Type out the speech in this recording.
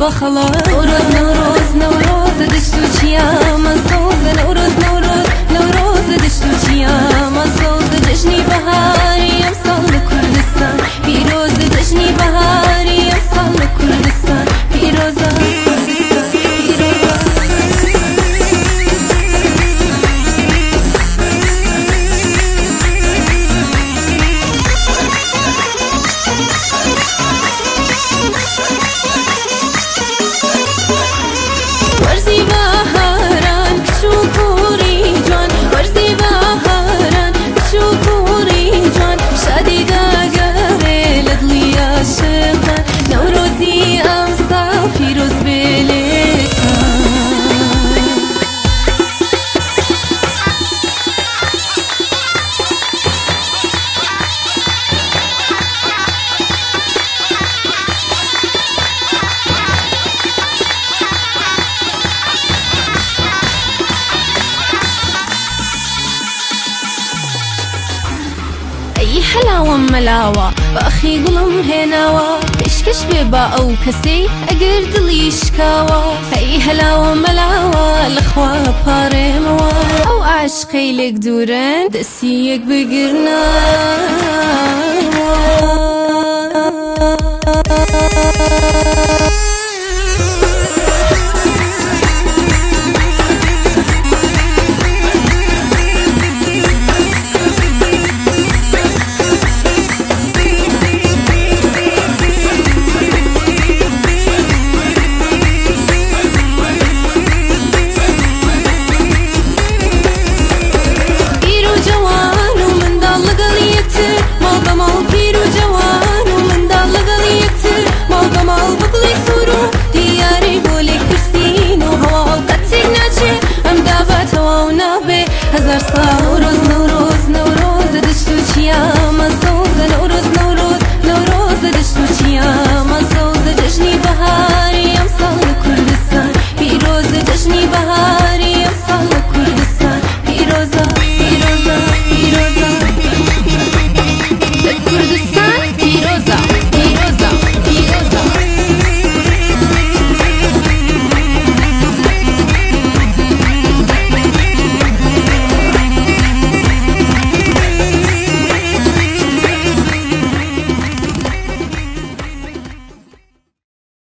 بخلاص نوروز نوروز نوروز دشتو چیا مسوز نوروز نوروز نوروز دشتو چیا مسوز جشنی بهاری امسال کردستان پیروز جشنی بهاری امسال کردستان پیروزا حلاوة ملاوة بأخي قلم هناوة كشكش ببا أو كسي أقر دلي شكاوة هي حلاوة ملاوة الأخوة بارموا أو عشقي لك دوران دسيك بقرنا